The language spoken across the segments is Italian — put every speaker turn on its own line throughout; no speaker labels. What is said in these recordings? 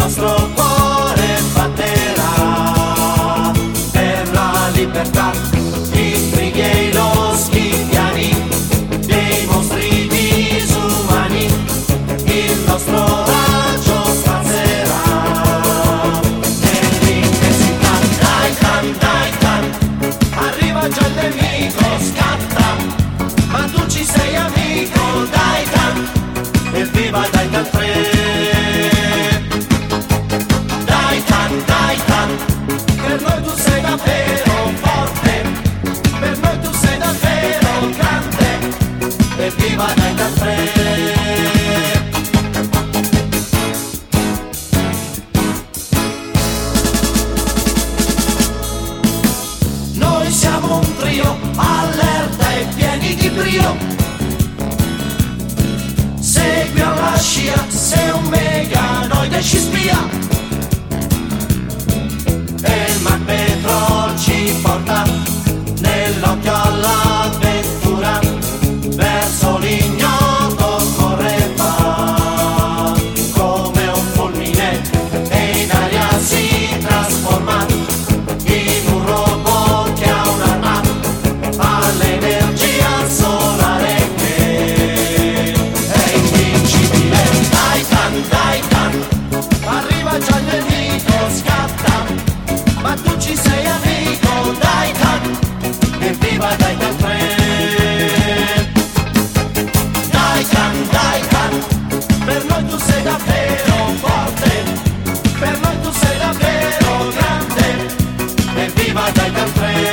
nostro cuore batterà per la libertà, i brighieri, lo schifiani, dei mostri disumani, il nostro raggio spazzerà nell'intensità. Dai can, arriva già il nemico, scatta, ma tu ci sei amico, dai can, evviva dai can 3. Dai can, per noi tu sei davvero forte, per noi tu sei davvero grande, evviva dai can 3. Noi siamo un trio, allerta e pieni di brio. Segui alla scia, sei un meganoide ci spia. E il Magnetrol ci porta nell'occhio all'avventura, verso l'ignoto correva come un fulmine e in aria si trasforma in un robot che ha un'arma all'energia solare che è invincibile. Dai can, arriva già il nemico, scatta, ma tu ci sei amico, dai can, evviva dai can 3. Dai can, per noi tu sei davvero forte, per noi tu sei davvero grande, evviva dai can 3.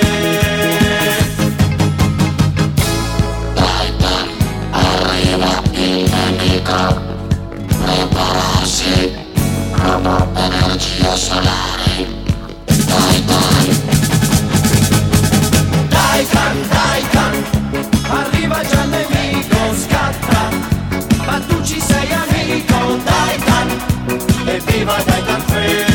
Dai can, arriva il nemico, prepararsi, robot energia solare.
Dai can, arriva già il nemico, scatta, ma tu ci sei amico, dai can, evviva dai can 3.